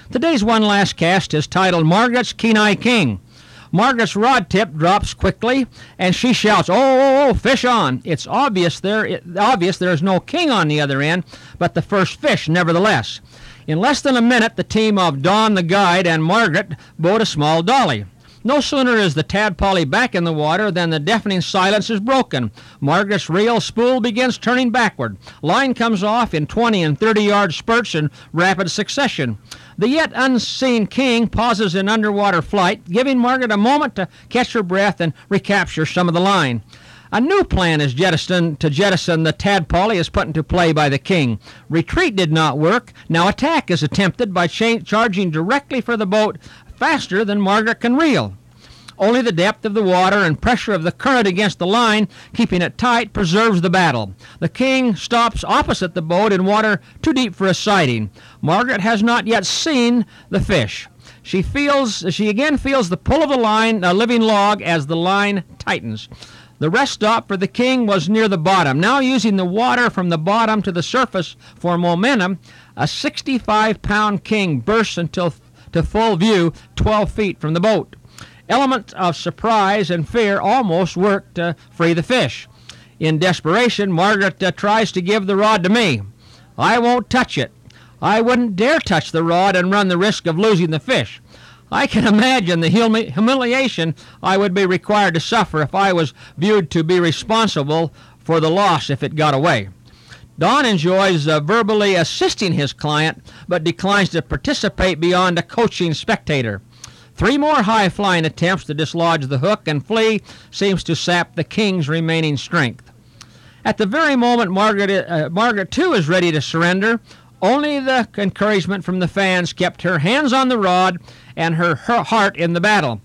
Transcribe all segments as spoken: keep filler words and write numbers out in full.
Today's one last cast is titled Margaret's Kenai King. Margaret's rod tip drops quickly, and she shouts, "Oh, oh, oh, fish on!" It's obvious there, it, obvious there is no king on the other end, but the first fish nevertheless. In less than a minute, the team of Don the guide and Margaret boat a small dolly. No sooner is the tadpolly back in the water than the deafening silence is broken. Margaret's reel spool begins turning backward. Line comes off in twenty and thirty yard spurts in rapid succession. The yet unseen king pauses in underwater flight, giving Margaret a moment to catch her breath and recapture some of the line. A new plan is jettisoned to jettison the tadpolly is put into play by the king. Retreat did not work. Now attack is attempted by cha- charging directly for the boat faster than Margaret can reel. Only the depth of the water and pressure of the current against the line, keeping it tight, preserves the battle. The king stops opposite the boat in water too deep for a sighting. Margaret has not yet seen the fish. She feels, she again feels the pull of the line, a living log, as the line tightens. The rest stop for the king was near the bottom. Now using the water from the bottom to the surface for momentum, a sixty-five pound king bursts until to full view twelve feet from the boat. Elements of surprise and fear almost work to free the fish. In desperation, Margaret uh, tries to give the rod to me. I won't touch it. I wouldn't dare touch the rod and run the risk of losing the fish. I can imagine the humi- humiliation I would be required to suffer if I was viewed to be responsible for the loss if it got away. Don enjoys uh, verbally assisting his client, but declines to participate beyond a coaching spectator. Three more high-flying attempts to dislodge the hook and flee seems to sap the king's remaining strength. At the very moment Margaret, uh, Margaret too is ready to surrender, only the encouragement from the fans kept her hands on the rod and her, her heart in the battle.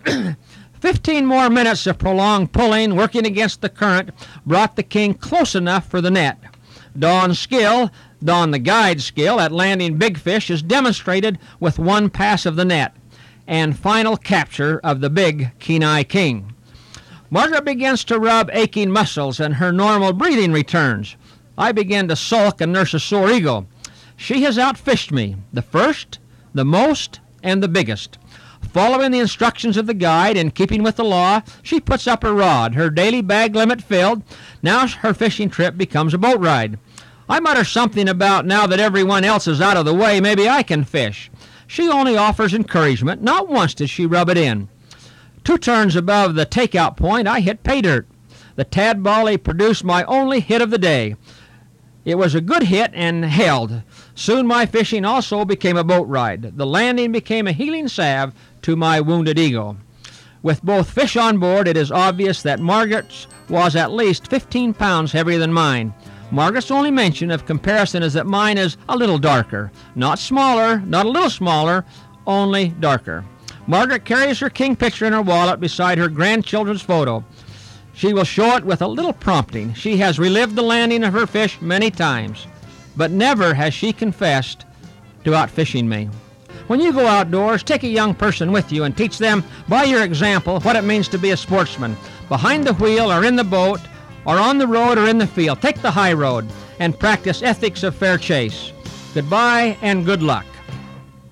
Fifteen more minutes of prolonged pulling, working against the current, brought the king close enough for the net. Don's skill, Don the guide's skill at landing big fish is demonstrated with one pass of the net and final capture of the big Kenai King. Margaret begins to rub aching muscles and her normal breathing returns. I begin to sulk and nurse a sore ego. She has outfished me, the first, the most, and the biggest. Following the instructions of the guide and keeping with the law, she puts up her rod, her daily bag limit filled. Now her fishing trip becomes a boat ride. I mutter something about now that everyone else is out of the way, maybe I can fish. She only offers encouragement. Not once does she rub it in. Two turns above the takeout point, I hit pay dirt. The tadpolly produced my only hit of the day. It was a good hit and held. Soon my fishing also became a boat ride. The landing became a healing salve to my wounded ego. With both fish on board, it is obvious that Margaret's was at least fifteen pounds heavier than mine. Margaret's only mention of comparison is that mine is a little darker. Not smaller, not a little smaller, only darker. Margaret carries her king picture in her wallet beside her grandchildren's photo. She will show it with a little prompting. She has relived the landing of her fish many times, but never has she confessed to outfishing me. When you go outdoors, take a young person with you and teach them by your example what it means to be a sportsman. Behind the wheel or in the boat, or on the road or in the field, take the high road and practice ethics of fair chase. Goodbye and good luck.